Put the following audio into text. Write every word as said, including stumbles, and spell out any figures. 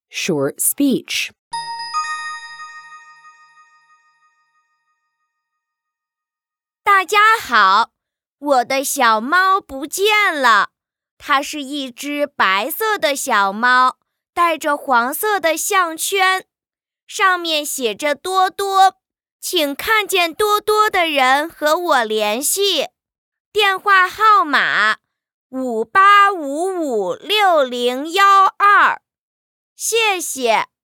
short speech. 大家好，我的小猫不见了。它是一只白色的小猫，带着黄色的项圈，上面写着多多，请看见多多的人和我联系。电话号码五八五五六零一二，谢谢。